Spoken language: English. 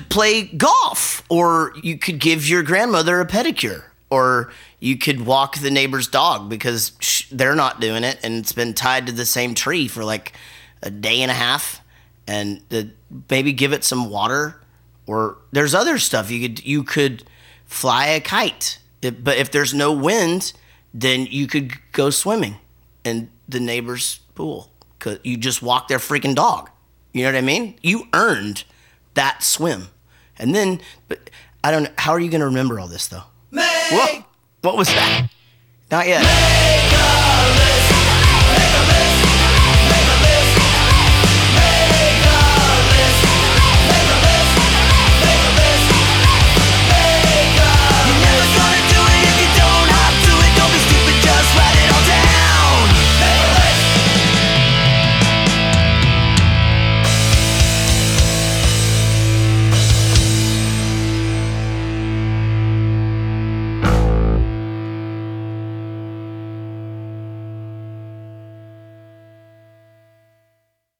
could play golf, or you could give your grandmother a pedicure, or you could walk the neighbor's dog because they're not doing it and it's been tied to the same tree for like a day and a half, and maybe give it some water. Or there's other stuff you could fly a kite, but if there's no wind, then you could go swimming in the neighbor's pool. 'Cause you just walk their freaking dog. You know what I mean? You earned that swim. And then, but I don't know, how are you going to remember all this though? Whoa, what was that? Not yet.